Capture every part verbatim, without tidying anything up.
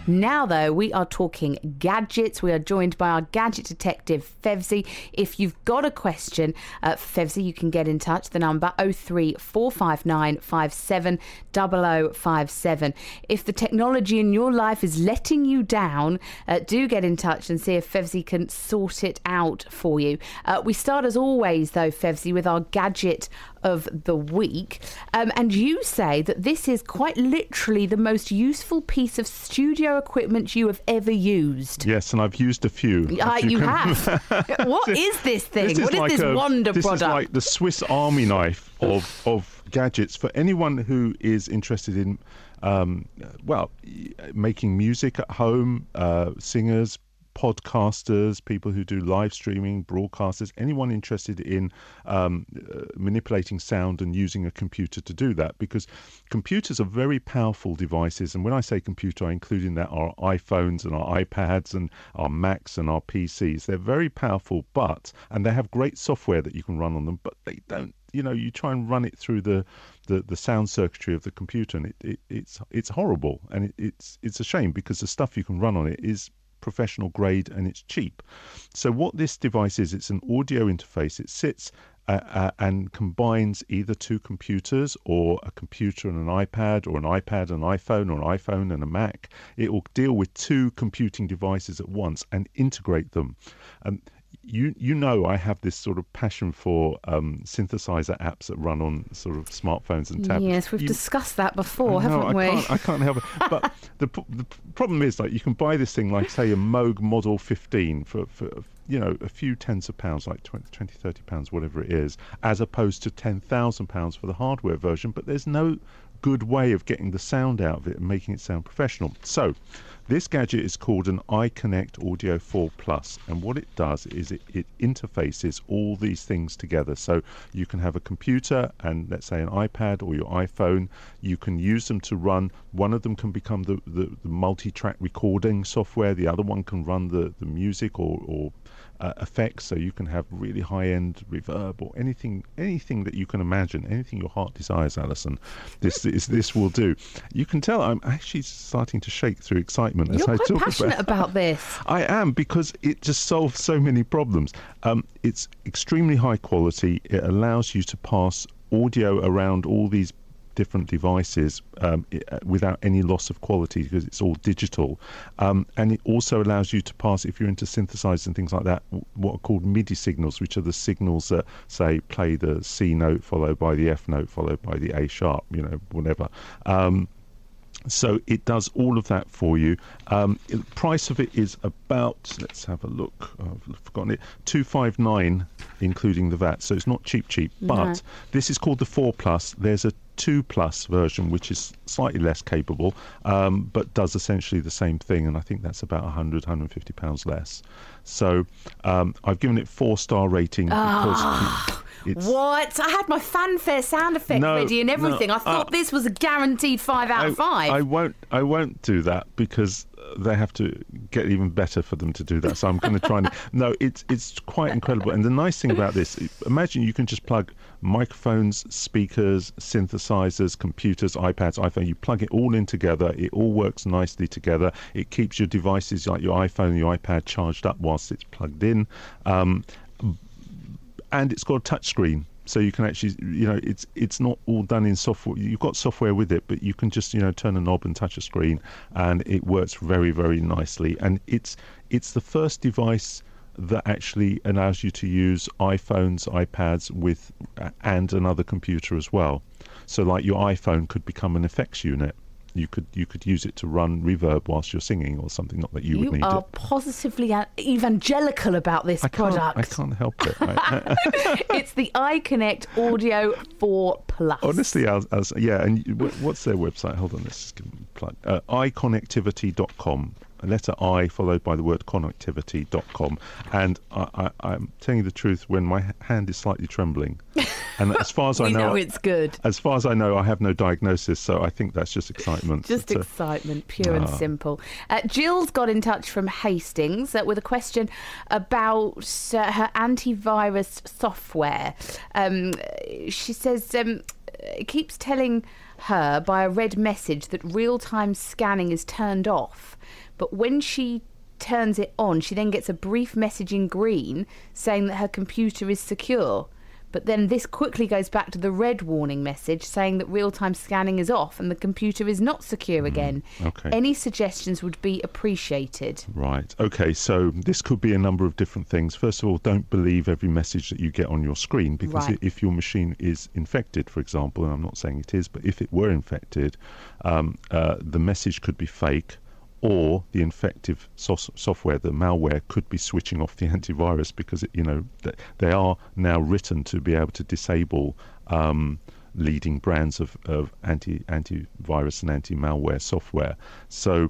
Now, though, we are talking gadgets. We are joined by our gadget detective, Fevzi. If you've got a question uh, for Fevzi, you can get in touch. The number oh three four five nine five seven zero zero five seven. If the technology in your life is letting you down, uh, do get in touch and see if Fevzi can sort it out for you. Uh, we start, as always, though, Fevzi, with our gadget of the week. Um, and you say that this is quite literally the most useful piece of studio equipment you have ever used. Yes, and I've used a few. Uh, you, you have? What is this thing? This is what is like this a, wonder this product? This is like the Swiss Army knife of, of gadgets for anyone who is interested in, um, well, making music at home, uh, singers, podcasters, people who do live streaming, broadcasters, anyone interested in um, uh, manipulating sound and using a computer to do that, because computers are very powerful devices. And when I say computer, I include in that our iPhones and our iPads and our Macs and our P Cs. They're very powerful, but, and they have great software that you can run on them, but they don't, you know, you try and run it through the the, the sound circuitry of the computer, and it, it, it's it's horrible, and it, it's it's a shame, because the stuff you can run on it is professional grade and it's cheap. So what this device is, it's an audio interface. It sits uh, uh, and combines either two computers, or a computer and an iPad, or an iPad and an iPhone, or an iPhone and a Mac. It will deal with two computing devices at once and integrate them. And You you know I have this sort of passion for um, synthesizer apps that run on sort of smartphones and tablets. Yes, we've you, discussed that before, I haven't know, we? I can't, I can't help it. But the the problem is, like, you can buy this thing, like, say, a Moog Model fifteen for, for you know, a few tens of pounds, like twenty, thirty pounds, whatever it is, as opposed to ten thousand pounds for the hardware version. But there's no good way of getting the sound out of it and making it sound professional. So this gadget is called an iConnect Audio four Plus, and what it does is it, it interfaces all these things together. So you can have a computer and, let's say, an iPad or your iPhone. You can use them to run. One of them can become the, the, the multi-track recording software. The other one can run the, the music or, or uh, effects, so you can have really high-end reverb or anything anything that you can imagine, anything your heart desires, Alison. This is this will do. You can tell I'm actually starting to shake through excitement as You're I quite talk passionate about, about this. I am, because it just solves so many problems. Um, it's extremely high quality. It allows you to pass audio around all these different devices um, it, uh, without any loss of quality, because it's all digital. Um, and it also allows you to pass, if you're into synthesizers and things like that, w- what are called MIDI signals, which are the signals that, say, play the C note followed by the F note followed by the A sharp, you know, whatever. Um, So it does all of that for you. Um, the price of it is about, let's have a look, I've forgotten it, two five nine, including the V A T. So it's not cheap, cheap. No. But this is called the four Plus. There's a two Plus version, which is slightly less capable, um, but does essentially the same thing. And I think that's about one hundred, one hundred fifty pounds less. So um, I've given it four-star rating because... Oh. It's, What? I had my fanfare sound effect No, ready and everything. no, I thought uh, this was a guaranteed five out I, of five. I won't. I won't do that, because they have to get even better for them to do that. So I'm going to try and. No, it's it's quite incredible. And the nice thing about this, imagine you can just plug microphones, speakers, synthesizers, computers, iPads, iPhone. You plug it all in together. It all works nicely together. It keeps your devices like your iPhone and your iPad charged up whilst it's plugged in. Um, and it's got a touch screen, so you can actually, you know, it's it's not all done in software. You've got software with it, but you can just, you know, turn a knob and touch a screen, and it works very, very nicely. And it's it's the first device that actually allows you to use iPhones, iPads with and another computer as well. So like your iPhone could become an effects unit. You could you could use it to run reverb whilst you're singing or something. Not that you, you would need are it. Positively evangelical about this I can't, product. I can't help it. I, It's the iConnect Audio four Plus. honestly, as, as yeah, and you- what- what's their website? Hold on, let's just give them a plug. Uh, i connectivity dot com. A letter I followed by the word connectivity dot com. And I, I, I'm telling you the truth, when my h- hand is slightly trembling, and as far as I we know, know it's good. as far as I know, I have no diagnosis, so I think that's just excitement. Just But, uh, excitement, pure and ah. simple. Uh, Jill's got in touch from Hastings uh, with a question about uh, her antivirus software. Um, she says um, it keeps telling her by a red message that real-time scanning is turned off. But when she turns it on, she then gets a brief message in green saying that her computer is secure. But then this quickly goes back to the red warning message saying that real-time scanning is off and the computer is not secure again. Mm, okay. Any suggestions would be appreciated. Right. Okay, so this could be a number of different things. First of all, don't believe every message that you get on your screen, because Right. if your machine is infected, for example, and I'm not saying it is, but if it were infected, um, uh, the message could be fake, or the infective so- software, the malware, could be switching off the antivirus, because it, you know th- they are now written to be able to disable um, leading brands of, of anti antivirus and anti-malware software. So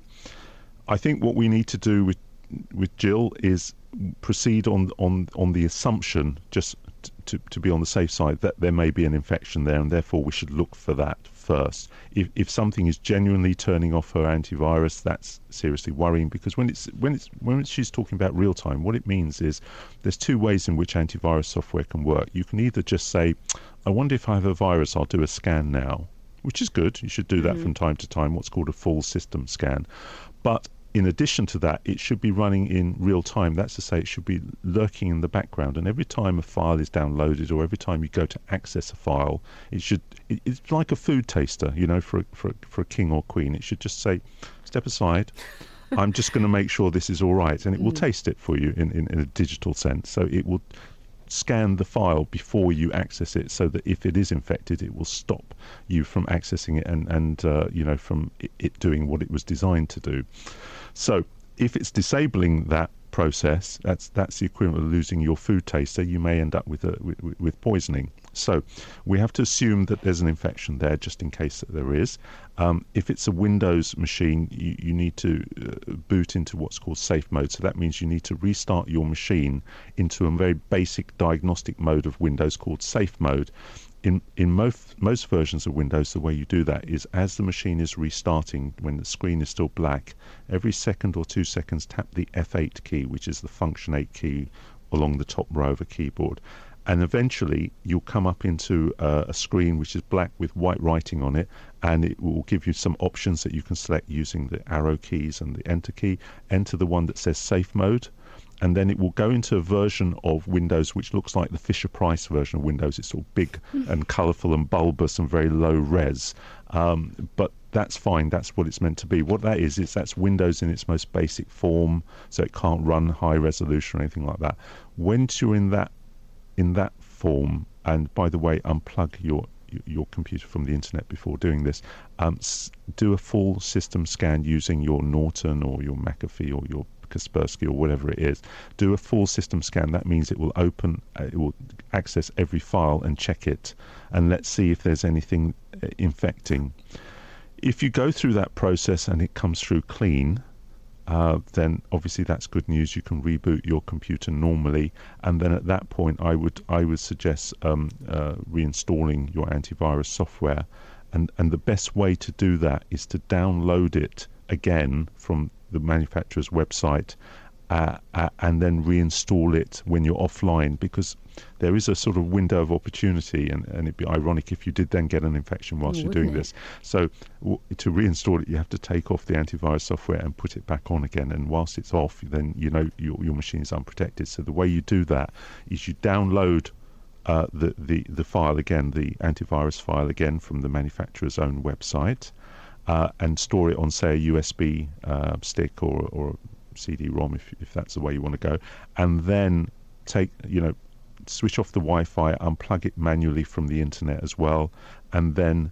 I think what we need to do with with Jill is proceed on on on the assumption, just t- to to be on the safe side, that there may be an infection there, and therefore we should look for that first. If if something is genuinely turning off her antivirus, that's seriously worrying, because when it's when it's when she's talking about real time, what it means is there's two ways in which antivirus software can work. You can either just say, I wonder if I have a virus, I'll do a scan now, which is good. You should do that mm-hmm. from time to time, what's called a full system scan. But in addition to that, it should be running in real time. That's to say, it should be lurking in the background. And every time a file is downloaded, or every time you go to access a file, it should. It, it's like a food taster, you know, for a, for a, for a king or queen. It should just say, "Step aside. I'm just going to make sure this is all right," and it will mm. taste it for you in, in, in a digital sense. So it will scan the file before you access it, so that if it is infected, it will stop you from accessing it and and uh, you know from it, it doing what it was designed to do. So if it's disabling that process, that's that's the equivalent of losing your food taster. You may end up with a, with, with poisoning. So we have to assume that there's an infection there, just in case that there is. Um, if it's a Windows machine, you, you need to uh, boot into what's called safe mode. So that means you need to restart your machine into a very basic diagnostic mode of Windows called safe mode. In in most most versions of Windows, the way you do that is, as the machine is restarting, when the screen is still black, every second or two seconds tap the F eight key, which is the function eight key along the top row of a keyboard. And eventually you'll come up into uh, a screen which is black with white writing on it, and it will give you some options that you can select using the arrow keys and the enter key. Enter the one that says safe mode, and then it will go into a version of Windows which looks like the Fisher-Price version of Windows. It's all big and colourful and bulbous and very low res. Um, but that's fine. That's what it's meant to be. What that is, is that's Windows in its most basic form, so it can't run high resolution or anything like that. Once you're in that in that form, and by the way, unplug your your computer from the internet before doing this, um, s- do a full system scan using your Norton or your McAfee or your Kaspersky or whatever it is. Do a full system scan. That means it will open, uh, it will access every file and check it, and let's see if there's anything uh, infecting. If you go through that process and it comes through clean, Uh, then obviously that's good news. You can reboot your computer normally, and then at that point I would I would suggest um, uh, reinstalling your antivirus software, and and the best way to do that is to download it again from the manufacturer's website, uh, uh, and then reinstall it when you're offline, because there is a sort of window of opportunity, and, and it'd be ironic if you did then get an infection whilst oh, you're doing it? this. So w- to reinstall it, you have to take off the antivirus software and put it back on again, and whilst it's off, then you know your, your machine is unprotected. So the way you do that is you download uh, the, the, the file again, the antivirus file again, from the manufacturer's own website, uh, and store it on, say, a U S B uh, stick or, or C D ROM, if, if that's the way you want to go, and then take, you know, switch off the Wi-Fi, unplug it manually from the internet as well, and then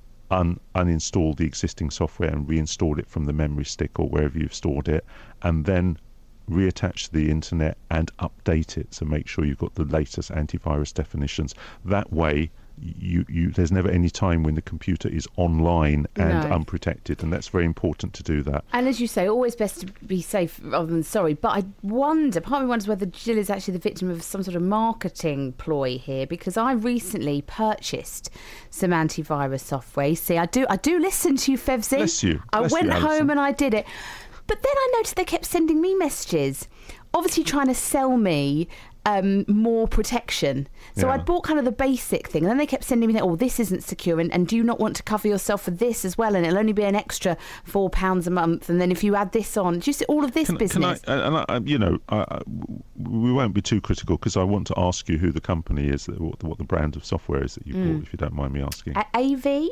un- uninstall the existing software and reinstall it from the memory stick or wherever you've stored it, and then reattach to the internet and update it. So make sure you've got the latest antivirus definitions. That way, you, you there's never any time when the computer is online and No. unprotected, and that's very important to do that. And as you say, always best to be safe rather than sorry. But I wonder, part of me wonders whether Jill is actually the victim of some sort of marketing ploy here, because I recently purchased some antivirus software. You see, I do I do listen to you, Fevsy. Bless you. I Bless went you, Alison. home and I did it. But then I noticed they kept sending me messages, obviously trying to sell me um, more protection. So Yeah. I'd bought kind of the basic thing, and then they kept sending me, oh, this isn't secure, and, and do you not want to cover yourself for this as well? And it'll only be an extra four pounds a month. And then if you add this on, do you see all of this Can, business? can I, and I, you know, I, I, we won't be too critical because I want to ask you who the company is, that, what, what the brand of software is that you Mm. bought, if you don't mind me asking. A- AV?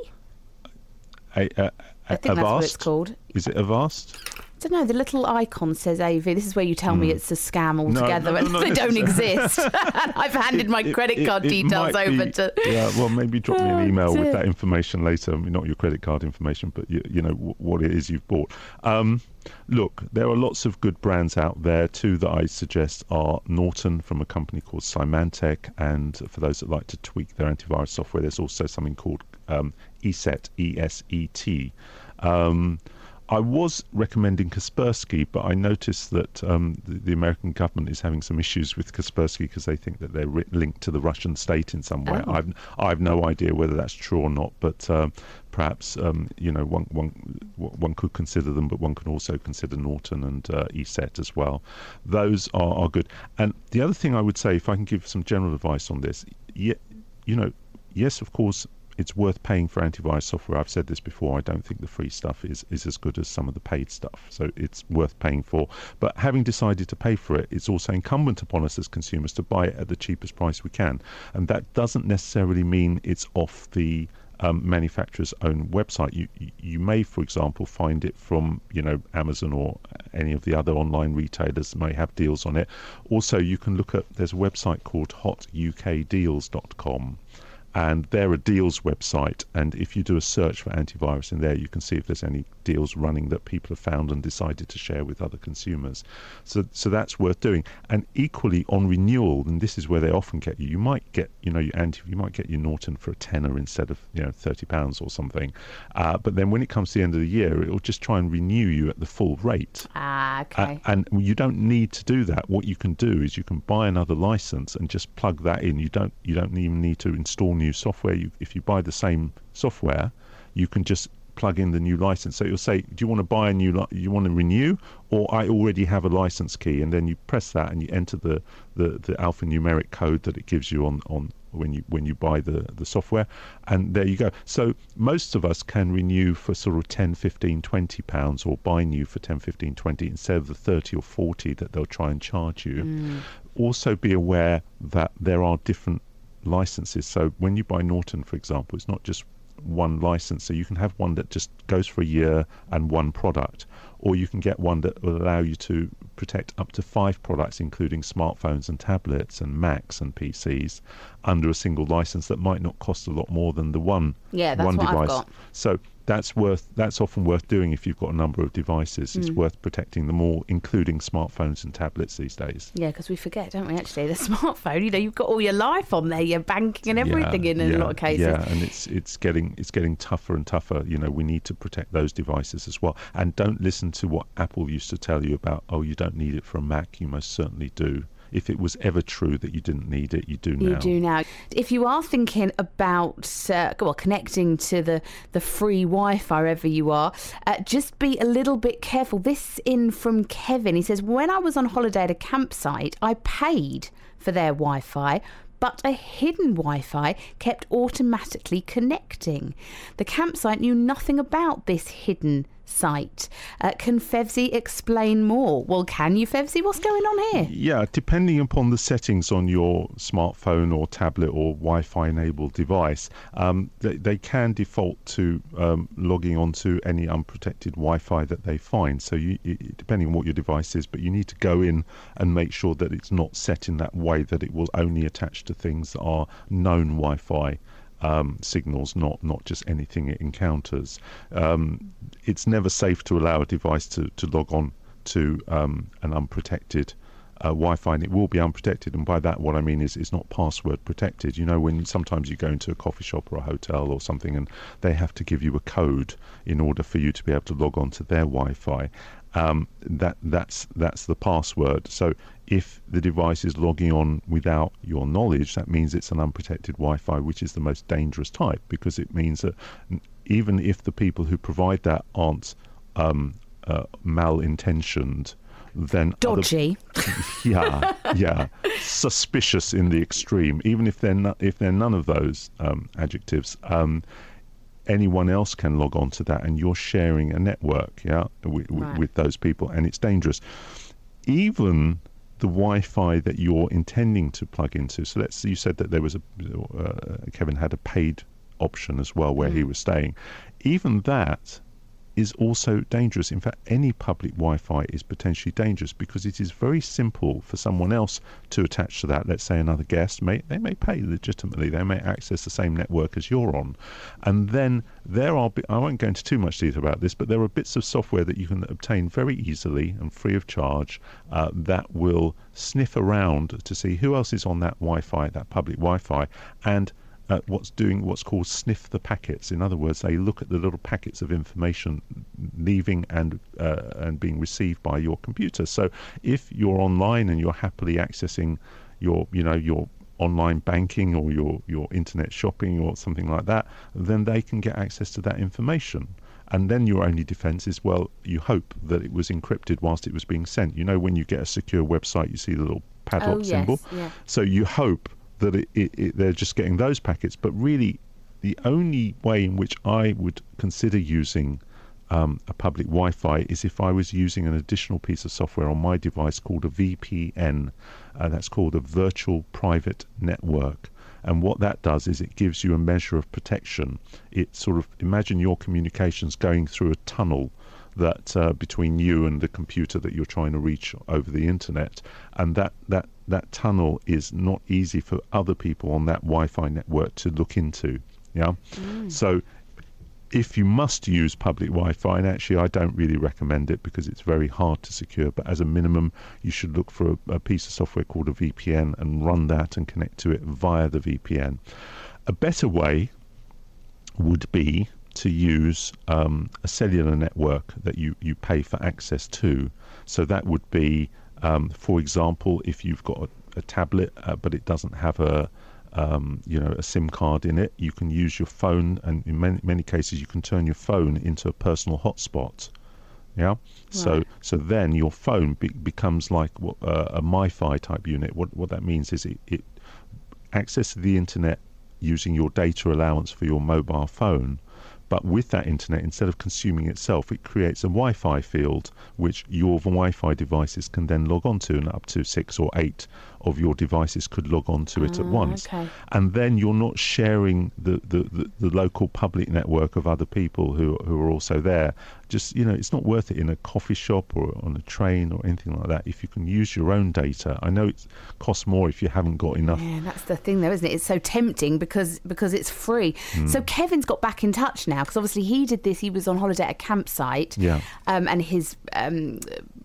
A, a, I think that's what it's called. Is it Avast? I don't know, the little icon says A V. This is where you tell me it's a scam altogether no, and no, they no, don't it's- exist. And I've handed my It- credit it- card it details might over be- to... Yeah, well, maybe drop me Oh, an email dear. with that information later. I mean, not your credit card information, but you, you know w- what it is you've bought. Um, look, there are lots of good brands out there. Two that I suggest are Norton from a company called Symantec, and for those that like to tweak their antivirus software, there's also something called um, ESET, E S E T. Um, I was recommending Kaspersky, but I noticed that um, the, the American government is having some issues with Kaspersky because they think that they're ri- linked to the Russian state in some way. Oh. I've I've no idea whether that's true or not, but um, perhaps um, you know one one one could consider them, but one can also consider Norton and uh, ESET as well. Those are, are good. And the other thing I would say, if I can give some general advice on this, yeah, you know, yes, of course, it's worth paying for antivirus software. I've said this before. I don't think the free stuff is, is as good as some of the paid stuff. So it's worth paying for. But having decided to pay for it, it's also incumbent upon us as consumers to buy it at the cheapest price we can. And that doesn't necessarily mean it's off the um, manufacturer's own website. You you may, for example, find it from you know Amazon or any of the other online retailers may have deals on it. Also, you can look at, there's a website called hot U K deals dot com. And they're a deals website, and if you do a search for antivirus in there, you can see if there's any deals running that people have found and decided to share with other consumers. So, so that's worth doing. And equally on renewal, and this is where they often get you. You might get, you know, your anti, you might get your Norton for a tenner instead of, you know, thirty pounds or something. Uh, but then when it comes to the end of the year, it'll just try and renew you at the full rate. Ah, okay. Uh, and you don't need to do that. What you can do is you can buy another license and just plug that in. You don't, you don't even need to install new software. You, if you buy the same software, you can just plug in the new license. So you'll say, do you want to buy a new, li- you want to renew, or I already have a license key, and then you press that and you enter the, the, the alphanumeric code that it gives you on, on when you when you buy the, the software, and there you go. So most of us can renew for sort of ten, fifteen, twenty pounds, or buy new for ten, fifteen, twenty instead of the thirty or forty that they'll try and charge you. Mm. Also be aware that there are different licenses. So when you buy Norton, for example, it's not just one license. So you can have one that just goes for a year and one product, or you can get one that will allow you to protect up to five products, including smartphones and tablets and Macs and P Cs, under a single license that might not cost a lot more than the one Yeah, that's one what I've device. got. So that's worth that's often worth doing if you've got a number of devices. It's Mm. worth protecting them all, including smartphones and tablets these days. Yeah, because we forget, don't we, actually? The smartphone, you know, you've got all your life on there, your banking and everything yeah, in, in yeah, a lot of cases. Yeah, and it's it's getting it's getting tougher and tougher. You know, we need to protect those devices as well. And don't listen to what Apple used to tell you about, oh, you don't need it for a Mac. You most certainly do. If it was ever true that you didn't need it, you do now. You do now. If you are thinking about uh, well, connecting to the, the free Wi-Fi wherever you are, uh, just be a little bit careful. This in from Kevin. He says, when I was on holiday at a campsite, I paid for their Wi-Fi, but a hidden Wi-Fi kept automatically connecting. The campsite knew nothing about this hidden site. Uh, can Fevzi explain more? Well, can you, Fevzi? What's going on here? Yeah, depending upon the settings on your smartphone or tablet or Wi-Fi enabled device, um, they, they can default to um, logging onto any unprotected Wi-Fi that they find. So you, it, depending on what your device is, but you need to go in and make sure that it's not set in that way that it will only attach to things that are known Wi-Fi Um, signals, not not just anything it encounters. Um, it's never safe to allow a device to, to log on to um, an unprotected uh, Wi-Fi, and it will be unprotected. And by that, what I mean is it's not password protected. You know, when sometimes you go into a coffee shop or a hotel or something, and they have to give you a code in order for you to be able to log on to their Wi-Fi. Um, that that's that's the password. So if the device is logging on without your knowledge, that means it's an unprotected Wi-Fi, which is the most dangerous type, because it means that even if the people who provide that aren't um, uh, malintentioned, then dodgy. Other, yeah, yeah, suspicious in the extreme. Even if they're not, if they're none of those um, adjectives, um, anyone else can log on to that, and you're sharing a network, yeah, with, Right. with those people, and it's dangerous. Even the Wi-Fi that you're intending to plug into. So let's. You said that there was a uh, Kevin had a paid option as well where Mm. he was staying. Even that is also dangerous. In fact, any public Wi-Fi is potentially dangerous because it is very simple for someone else to attach to that. Let's say another guest, may they may pay legitimately, they may access the same network as you're on. And then there are, I won't go into too much detail about this, but there are bits of software that you can obtain very easily and free of charge uh, that will sniff around to see who else is on that Wi-Fi, that public Wi-Fi, and Uh, what's doing what's called sniff the packets. In other words, they look at the little packets of information leaving and uh, and being received by your computer. So if you're online and you're happily accessing your you know your online banking or your your internet shopping or something like that, then they can get access to that information. And then your only defense is, well, you hope that it was encrypted whilst it was being sent. You know, when you get a secure website, you see the little padlock Oh, yes, symbol. yeah. So you hope that it, it, it, they're just getting those packets. But really, the only way in which I would consider using um, a public Wi-Fi is if I was using an additional piece of software on my device called a V P N. Uh, that's called a Virtual Private Network. And what that does is it gives you a measure of protection. It sort of, imagine your communications going through a tunnel that uh, between you and the computer that you're trying to reach over the internet, and that that that tunnel is not easy for other people on that Wi-Fi network to look into. Yeah, Mm. so if you must use public Wi-Fi, and actually I don't really recommend it because it's very hard to secure, but as a minimum you should look for a, a piece of software called a V P N and run that and connect to it via the V P N. A better way would be to use um, a cellular network that you, you pay for access to. So that would be, um, for example, if you've got a, a tablet uh, but it doesn't have a um, you know a SIM card in it, you can use your phone, and in many, many cases you can turn your phone into a personal hotspot. Yeah. So Right. so then your phone be, becomes like what, uh, a MiFi type unit. What what that means is it, it accesses the internet using your data allowance for your mobile phone. But with that internet, instead of consuming itself, it creates a Wi-Fi field which your Wi-Fi devices can then log on to, and up to six or eight of your devices could log on to it at Ah, once. okay. And then you're not sharing the, the, the, the local public network of other people who, who are also there. Just, you know, it's not worth it in a coffee shop or on a train or anything like that. If you can use your own data, I know it costs more if you haven't got enough. Yeah, that's the thing though, isn't it? It's so tempting because because it's free. So Kevin's got back in touch now because obviously he did this. He was on holiday at a campsite, Yeah. um, and his um,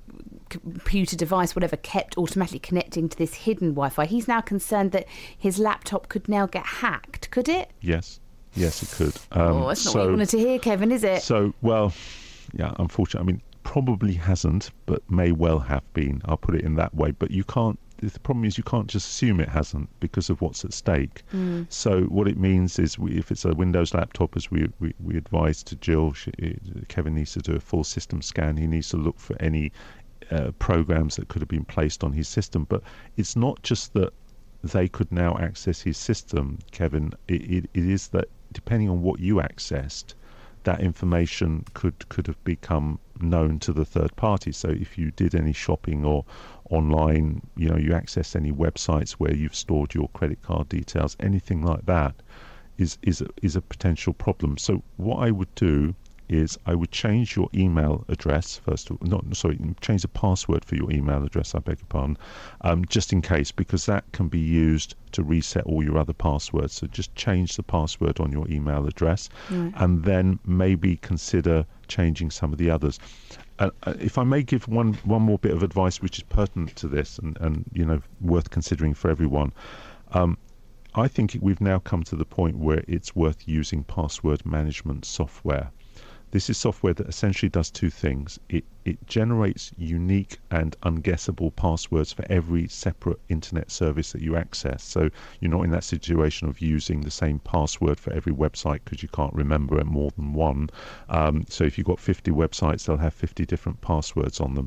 computer device, whatever, kept automatically connecting to this hidden Wi-Fi. He's now concerned that his laptop could now get hacked. Could it? Yes. Yes, it could. Um, oh, that's not so, what you wanted to hear, Kevin, is it? So, well, yeah, unfortunately, I mean, probably hasn't, but may well have been. I'll put it in that way. But you can't, the problem is you can't just assume it hasn't because of what's at stake. Mm. So what it means is we, if it's a Windows laptop, as we, we, we advised to Jill, she, Kevin needs to do a full system scan. He needs to look for any uh, programs that could have been placed on his system. But it's not just that they could now access his system, Kevin. It, it, it is that depending on what you accessed, that information could could have become known to the third party. So if you did any shopping or online, you know, you access any websites where you've stored your credit card details, anything like that is is a, is a potential problem. So what I would do is I would change your email address first of all, not sorry, change the password for your email address, I beg your pardon, um, just in case, because that can be used to reset all your other passwords. So just change the password on your email address, Right. and then maybe consider changing some of the others. Uh, if I may give one one more bit of advice which is pertinent to this and, and you know worth considering for everyone, um, I think we've now come to the point where it's worth using password management software. This is software that essentially does two things. It it generates unique and unguessable passwords for every separate internet service that you access. So you're not in that situation of using the same password for every website because you can't remember it more than one. Um, so if you've got fifty websites, they'll have fifty different passwords on them.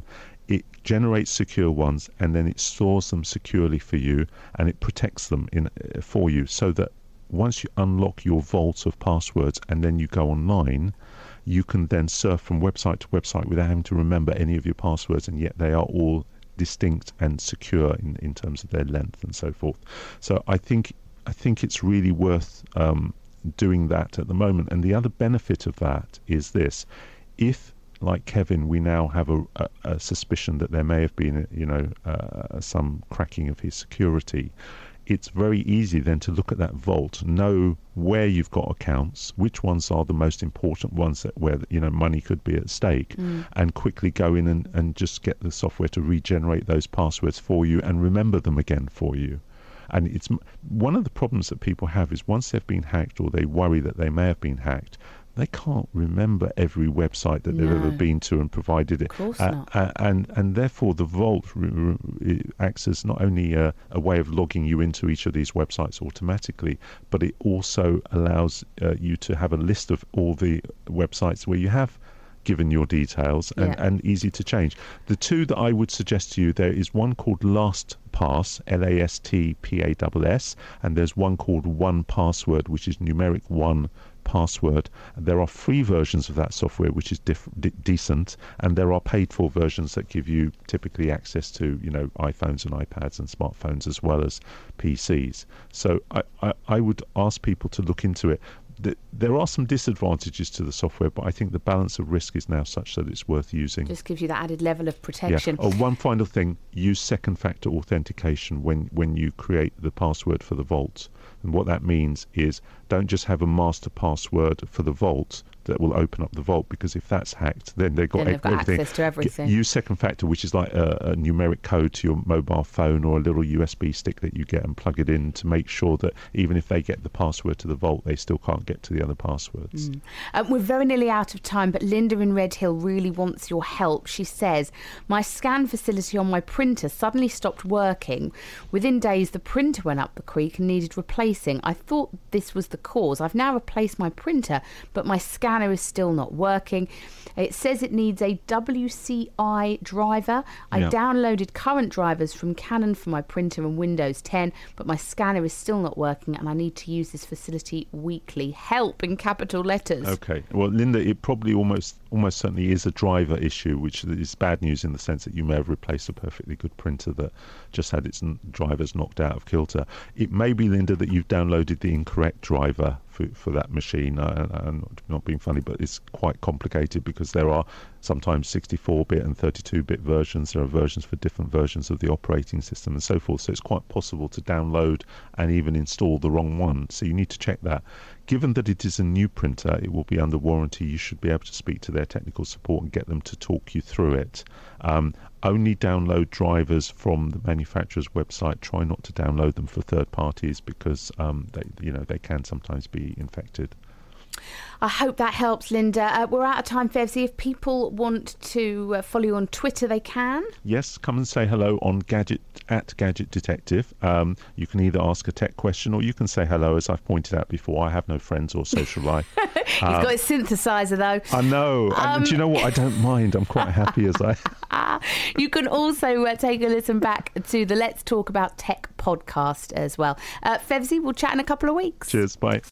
it generates secure ones, and then it stores them securely for you, and it protects them in for you, so that once you unlock your vault of passwords and then you go online, you can then surf from website to website without having to remember any of your passwords, and yet they are all distinct and secure in, in terms of their length and so forth. So I think I think it's really worth um, doing that at the moment. And the other benefit of that is this: if, like Kevin, we now have a, a, a suspicion that there may have been, you know, uh, some cracking of his security, it's very easy then to look at that vault, know where you've got accounts, which ones are the most important ones that where, you know, money could be at stake, mm. and quickly go in and, and just get the software to regenerate those passwords for you and remember them again for you. And it's one of the problems that people have is once they've been hacked, or they worry that they may have been hacked, they can't remember every website that they've no. ever been to and provided it. Of course uh, not. Uh, and, and therefore the vault r- r- acts as not only a, a way of logging you into each of these websites automatically, but it also allows uh, you to have a list of all the websites where you have given your details, and, yeah. and easy to change. The two that I would suggest to you, there is one called LastPass, L A S T P A S S, and there's one called one password, which is numeric one password. There are free versions of that software, which is diff- de- decent, and there are paid-for versions that give you typically access to, you know, iPhones and iPads and smartphones as well as P Cs. So I, I, I would ask people to look into it. There are some disadvantages to the software, but I think the balance of risk is now such that it's worth using. Just gives you that added level of protection. Yeah. Oh, one final thing, use second factor authentication when, when you create the password for the vault. And what that means is don't just have a master password for the vault that will open up the vault, because if that's hacked, then they've got, then they've got everything. access to everything. Use second factor, which is like a, a numeric code to your mobile phone or a little U S B stick that you get, and plug it in to make sure that even if they get the password to the vault, they still can't get to the other passwords. Mm. Um, we're very nearly out of time, but Linda in Red Hill really wants your help. She says, my scan facility on my printer suddenly stopped working. Within days, the printer went up the creek and needed replacing. I thought this was the cause. I've now replaced my printer, but my scanner is still not working. It says it needs a W C I driver. I yeah. downloaded current drivers from Canon for my printer and Windows ten, but my scanner is still not working, and I need to use this facility weekly. Help in capital letters. Okay. Well, Linda, it probably almost almost certainly is a driver issue, which is bad news in the sense that you may have replaced a perfectly good printer that just had its drivers knocked out of kilter. It may be, Linda, that you've downloaded the incorrect driver for, for that machine. Uh, I'm not being funny, but it's quite complicated because there are sometimes sixty-four bit and thirty-two bit versions. There are versions for different versions of the operating system and so forth. So it's quite possible to download and even install the wrong one. So you need to check that. Given that it is a new printer, it will be under warranty. You should be able to speak to their technical support and get them to talk you through it. Um, only download drivers from the manufacturer's website. Try not to download them for third parties because um, they, you know, they can sometimes be infected. I hope that helps, Linda. Uh, we're out of time, Fevzi. If people want to uh, follow you on Twitter, they can. Yes, come and say hello on Gadget at Gadget Detective. Um, you can either ask a tech question or you can say hello. As I've pointed out before, I have no friends or social life. He's um, got his synthesizer, though. I know. Um, and do you know what? I don't mind. I'm quite happy as I... You can also uh, take a listen back to the Let's Talk About Tech podcast as well. Uh, Fevzi, we'll chat in a couple of weeks. Cheers. Bye.